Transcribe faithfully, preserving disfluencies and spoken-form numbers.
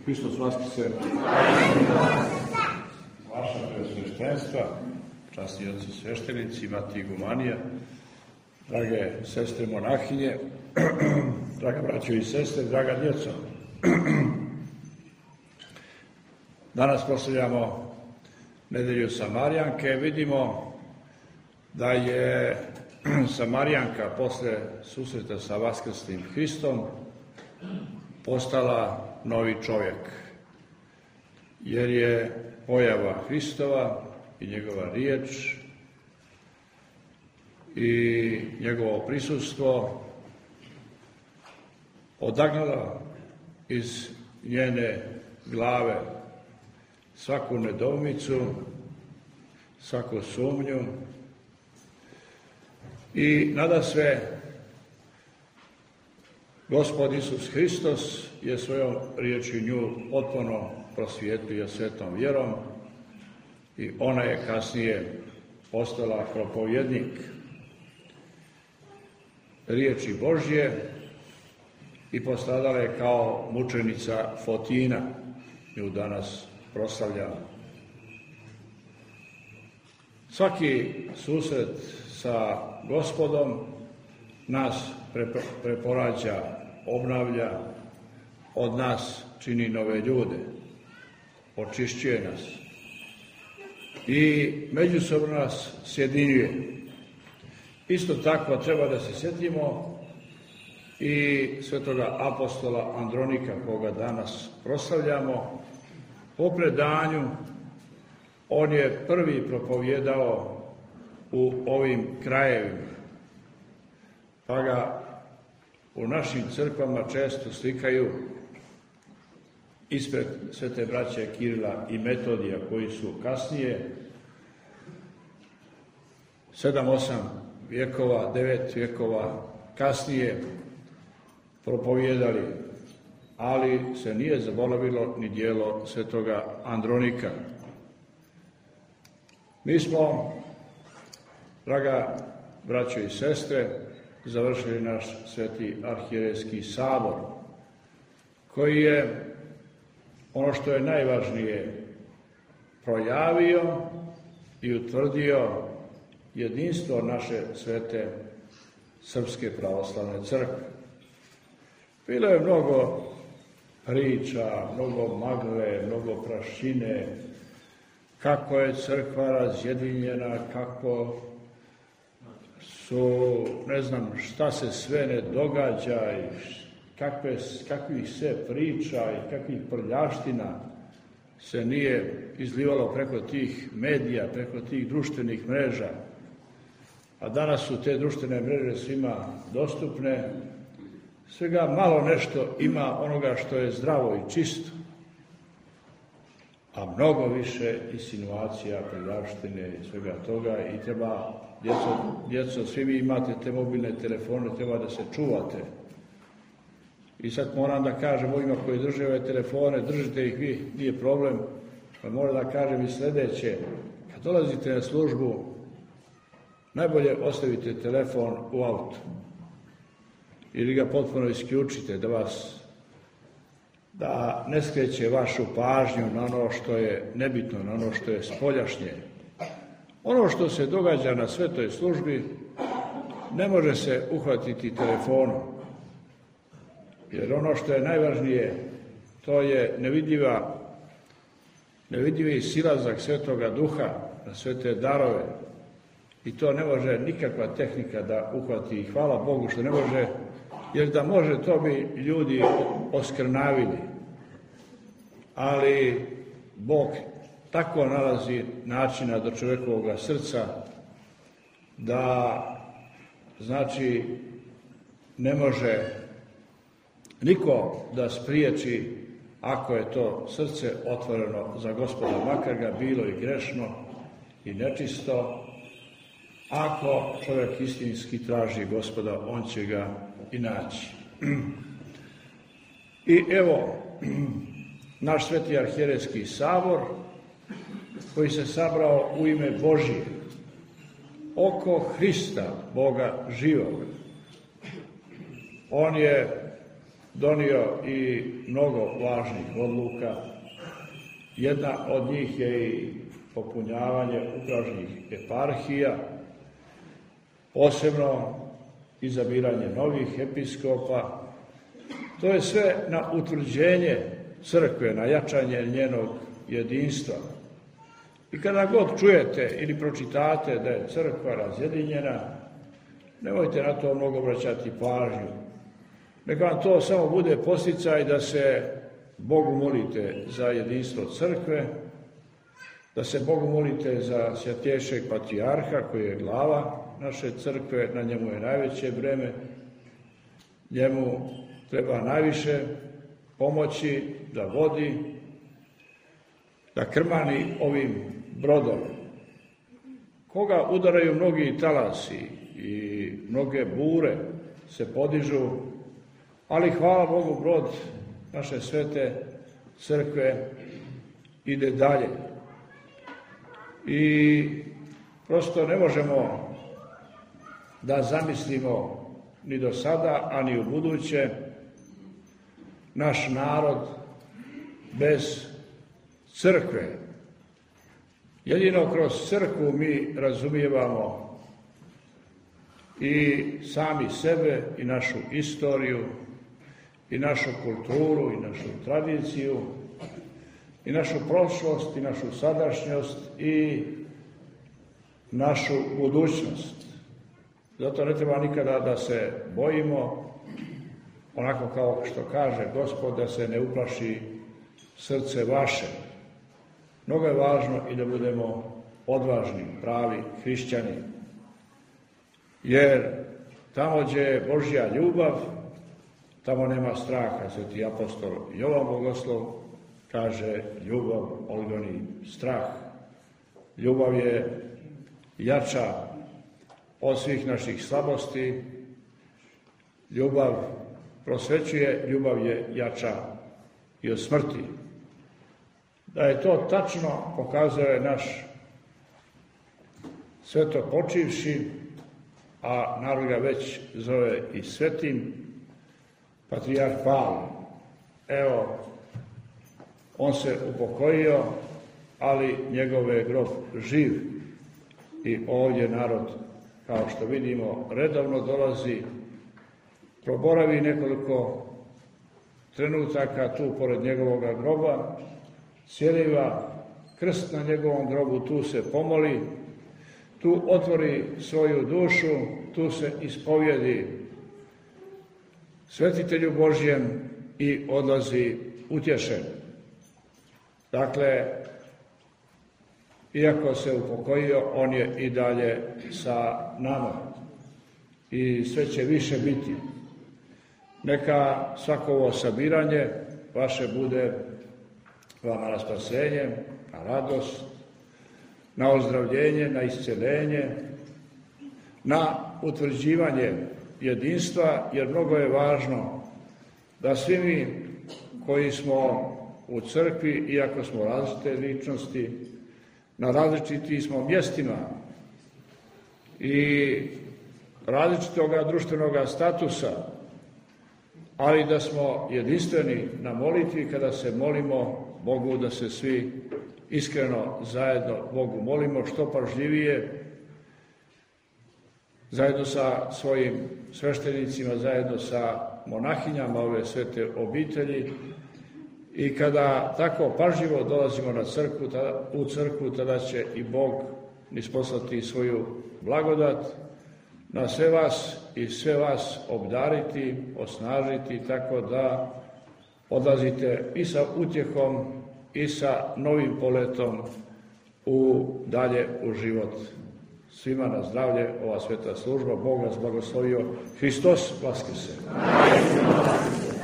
Hristos Vaskrse. Vaša preosveštenstva, časni oci sveštenici, mati igumanija, drage sestre monahinje, draga braćo i sestre, draga djeco. Danas proslavljamo nedelju Samarijanke. Vidimo da je Samarijanka posle susreta sa vaskrslim Hristom postala novi čovjek, jer je pojava Hristova i njegova riječ i njegovo prisustvo odagnala iz njene glave svaku nedoumicu, svaku sumnju i nadasve Gospod Isus Hristos je svojom riječju nju potpuno prosvijetlio svetom vjerom i ona je kasnije postala propovjednik riječi Božje i postradala je kao mučenica Fotina. Nju danas proslavljamo. Svaki susret sa Gospodom nas preporađa, obnavlja, od nas čini nove ljude, očišćuje nas i međusobno nas sjedinjuje. Isto tako treba da se sjetimo i svetoga apostola Andronika, koga danas proslavljamo. Po predanju on je prvi propovjedao u ovim krajevima, pa ga u našim crkvama često slikaju ispred svete braće Kirila i Metodija, koji su kasnije, sedam, osam vjekova, devet vjekova kasnije propovijedali, ali se nije zaboravilo ni djelo svetoga Andronika. Mi smo, draga braćo i sestre, završili naš sveti arhijerejski sabor, koji je ono što je najvažnije projavio i utvrdio jedinstvo naše svete srpske pravoslavne crkve. Bilo je mnogo priča, mnogo magle, mnogo prašine, kako je crkva razjedinjena, kako su, ne znam šta se sve ne događa i kakve, kakvih sve priča i kakvih prljavština se nije izlivalo preko tih medija, preko tih društvenih mreža. A danas su te društvene mreže svima dostupne, svega malo nešto ima onoga što je zdravo i čisto, a mnogo više insinuacija, prljavštine i svega toga i treba, djeco, djeco, svi vi imate te mobilne telefone, treba da se čuvate. I sad moram da kažem ovima koji drže ove telefone, držite ih vi, nije problem, pa moram da kažem i sljedeće, kad dolazite na službu, najbolje ostavite telefon u autu ili ga potpuno isključite, da vas da ne skreće vašu pažnju na ono što je nebitno, na ono što je spoljašnje. Ono što se događa na svetoj službi ne može se uhvatiti telefonom, jer ono što je najvažnije, to je nevidljiva, nevidljivi silazak Svetoga Duha na svete darove i to ne može nikakva tehnika da uhvati. Hvala Bogu što ne može, jer da može, to bi ljudi oskrnavili. Ali Bog tako nalazi načina do čovjekovog srca da, znači, ne može niko da spriječi ako je to srce otvoreno za Gospoda, makar ga bilo i grešno i nečisto. Ako čovjek istinski traži Gospoda, on će ga i naći. I evo, naš sveti arhijerejski sabor, koji se sabrao u ime Božije, oko Hrista, Boga živog. On je donio i mnogo važnih odluka. Jedna od njih je i popunjavanje upražnjih eparhija, posebno izabiranje novih episkopa. To je sve na utvrđenje crkve, na jačanje njenog jedinstva. I kada god čujete ili pročitate da je crkva razjedinjena, nemojte na to mnogo obraćati pažnju. Neka vam to samo bude podsticaj da se Bogu molite za jedinstvo crkve, da se Bogu molite za svjetejšeg patrijarha koji je glava naše crkve, na njemu je najveće breme, njemu treba najviše pomoći da vodi, da krmani ovim brodom. Koga udaraju mnogi talasi i mnoge bure se podižu, ali hvala Bogu, brod naše svete crkve ide dalje. I prosto ne možemo da zamislimo ni do sada, a ni u buduće naš narod bez crkve. Jedino kroz crkvu mi razumijevamo i sami sebe i našu istoriju i našu kulturu i našu tradiciju i našu prošlost i našu sadašnjost i našu budućnost. Zato ne treba nikada da se bojimo, onako kao što kaže Gospod, da se ne uplaši srce vaše. Mnogo je važno i da budemo odvažni, pravi hrišćani. Jer tamo gdje je Božja ljubav, tamo nema straha. Sveti apostol Jovan Bogoslov kaže: ljubav odgoni strah. Ljubav je jača od svih naših slabosti. Ljubav prosvećuje, ljubav je jača i od smrti. Da je to tačno pokazuje naš svetopočivši, a narod ga već zove i svetim, patrijarh Pavle. Evo, on se upokojio, ali njegov je grob živ. I ovdje narod, kao što vidimo, redovno dolazi, proboravi nekoliko trenutaka tu pored njegovog groba, sjeliva krst na njegovom grobu, tu se pomoli, tu otvori svoju dušu, tu se ispovjedi svetitelju Božjem i odlazi utješen. Dakle, iako se upokojio, on je i dalje sa nama i sve će više biti. Neka svako ovo sabiranje vaše bude vama na spasenje, na radost, na ozdravljenje, na isceljenje, na utvrđivanje jedinstva, jer mnogo je važno da svi mi koji smo u crkvi, iako smo različite ličnosti, na različitim smo mjestima i različitog društvenog statusa, ali da smo jedinstveni na molitvi kada se molimo Bogu, da se svi iskreno zajedno Bogu molimo, što pažljivije, zajedno sa svojim sveštenicima, zajedno sa monahinjama ove svete obitelji. I kada tako pažljivo dolazimo na crkvu, tada, u crkvu, tada će i Bog nisposlati svoju blagodat na sve vas i sve vas obdariti, osnažiti, tako da odlazite i sa utjehom i sa novim poletom u dalje u život. Svima na zdravlje ova sveta služba. Bog vas blagoslovio. Hristos Vaskrse.